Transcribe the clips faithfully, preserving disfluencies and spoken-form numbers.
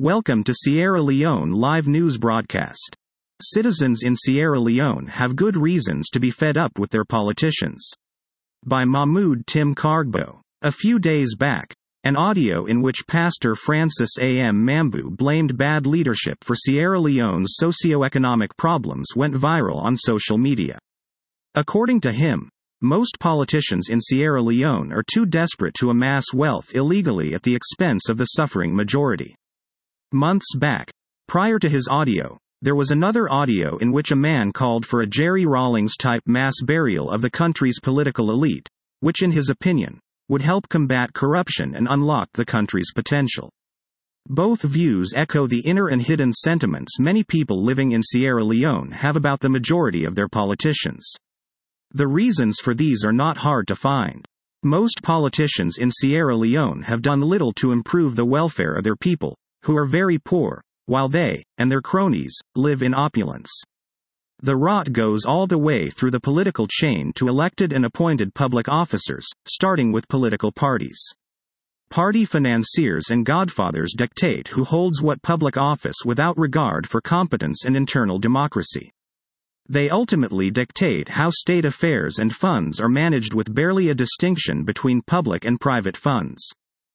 Welcome to Sierra Leone live news broadcast. Citizens in Sierra Leone have good reasons to be fed up with their politicians. By Mahmoud Tim Kargbo. A few days back, an audio in which Pastor Francis A M Mambu blamed bad leadership for Sierra Leone's socio-economic problems went viral on social media. According to him, most politicians in Sierra Leone are too desperate to amass wealth illegally at the expense of the suffering majority. Months back, prior to his audio, there was another audio in which a man called for a Jerry Rawlings-type mass burial of the country's political elite, which in his opinion, would help combat corruption and unlock the country's potential. Both views echo the inner and hidden sentiments many people living in Sierra Leone have about the majority of their politicians. The reasons for these are not hard to find. Most politicians in Sierra Leone have done little to improve the welfare of their people, who are very poor, while they, and their cronies, live in opulence. The rot goes all the way through the political chain to elected and appointed public officers, starting with political parties. Party financiers and godfathers dictate who holds what public office without regard for competence and internal democracy. They ultimately dictate how state affairs and funds are managed with barely a distinction between public and private funds.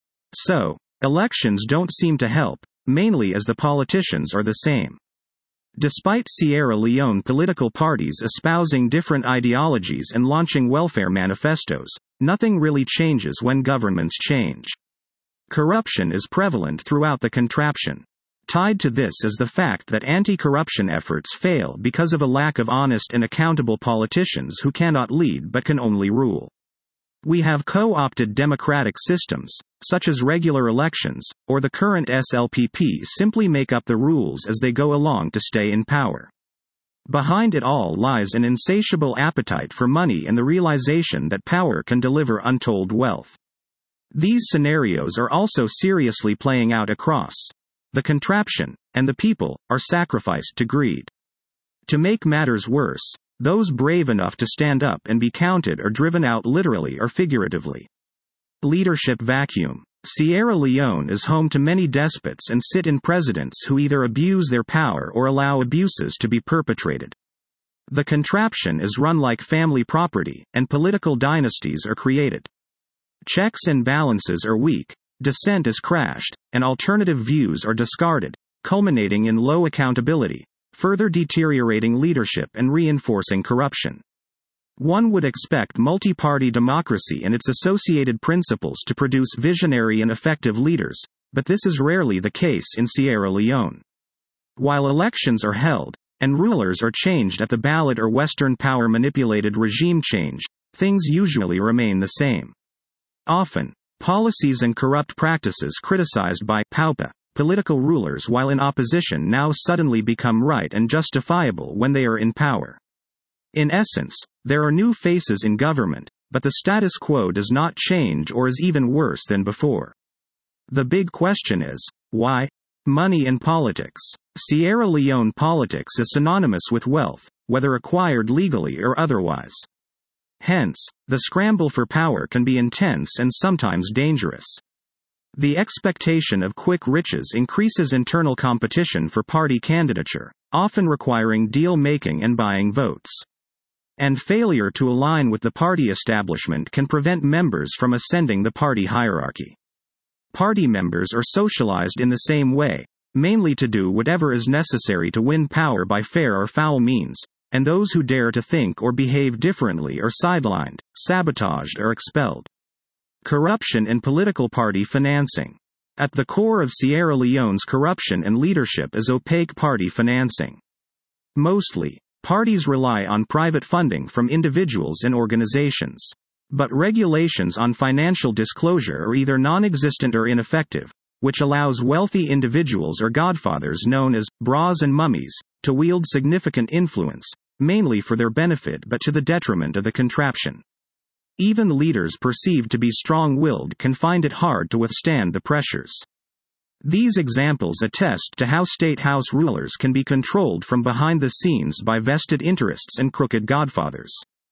So, elections don't seem to help, mainly as the politicians are the same. Despite Sierra Leone political parties espousing different ideologies and launching welfare manifestos, nothing really changes when governments change. Corruption is prevalent throughout the contraption. Tied to this is the fact that anti-corruption efforts fail because of a lack of honest and accountable politicians who cannot lead but can only rule. We have co-opted democratic systems, such as regular elections, or the current S L P P simply make up the rules as they go along to stay in power. Behind it all lies an insatiable appetite for money and the realization that power can deliver untold wealth. These scenarios are also seriously playing out across the contraption, and the people are sacrificed to greed. To make matters worse, those brave enough to stand up and be counted are driven out literally or figuratively. Leadership vacuum. Sierra Leone is home to many despots and sit-in presidents who either abuse their power or allow abuses to be perpetrated. The contraption is run like family property, and political dynasties are created. Checks and balances are weak, dissent is crashed, and alternative views are discarded, culminating in low accountability, further deteriorating leadership and reinforcing corruption. One would expect multi-party democracy and its associated principles to produce visionary and effective leaders, but this is rarely the case in Sierra Leone. While elections are held, and rulers are changed at the ballot or Western power-manipulated regime change, things usually remain the same. Often, policies and corrupt practices criticized by PAUPA political rulers while in opposition now suddenly become right and justifiable when they are in power. In essence, there are new faces in government, but the status quo does not change or is even worse than before. The big question is, why? Money and politics. Sierra Leone politics is synonymous with wealth, whether acquired legally or otherwise. Hence, the scramble for power can be intense and sometimes dangerous. The expectation of quick riches increases internal competition for party candidature, often requiring deal-making and buying votes. And failure to align with the party establishment can prevent members from ascending the party hierarchy. Party members are socialized in the same way, mainly to do whatever is necessary to win power by fair or foul means, and those who dare to think or behave differently are sidelined, sabotaged or expelled. Corruption and political party financing. At the core of Sierra Leone's corruption and leadership is opaque party financing. Mostly, parties rely on private funding from individuals and organizations. But regulations on financial disclosure are either non-existent or ineffective, which allows wealthy individuals or godfathers known as bras and mummies to wield significant influence, mainly for their benefit but to the detriment of the contraption. Even leaders perceived to be strong-willed can find it hard to withstand the pressures. These examples attest to how state house rulers can be controlled from behind the scenes by vested interests and crooked godfathers.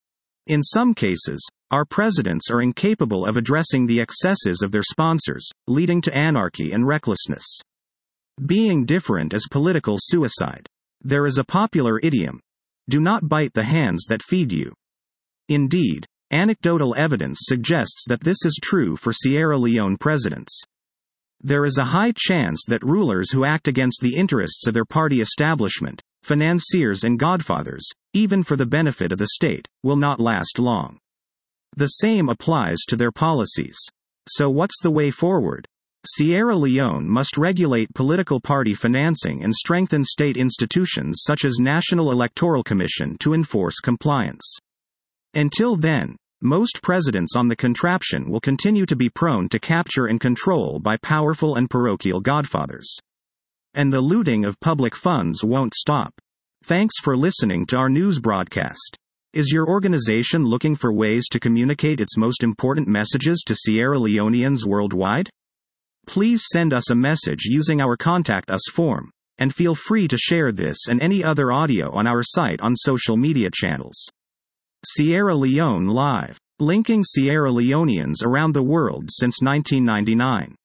In some cases, our presidents are incapable of addressing the excesses of their sponsors, leading to anarchy and recklessness. Being different is political suicide. There is a popular idiom: do not bite the hands that feed you. Indeed, anecdotal evidence suggests that this is true for Sierra Leone presidents. There is a high chance that rulers who act against the interests of their party establishment, financiers and godfathers, even for the benefit of the state, will not last long. The same applies to their policies. So what's the way forward? Sierra Leone must regulate political party financing and strengthen state institutions such as National Electoral Commission to enforce compliance. Until then, most presidents on the contraption will continue to be prone to capture and control by powerful and parochial godfathers. And the looting of public funds won't stop. Thanks for listening to our news broadcast. Is your organization looking for ways to communicate its most important messages to Sierra Leoneans worldwide? Please send us a message using our Contact Us form, and feel free to share this and any other audio on our site on social media channels. Sierra Leone Live. Linking Sierra Leoneans around the world since nineteen ninety-nine.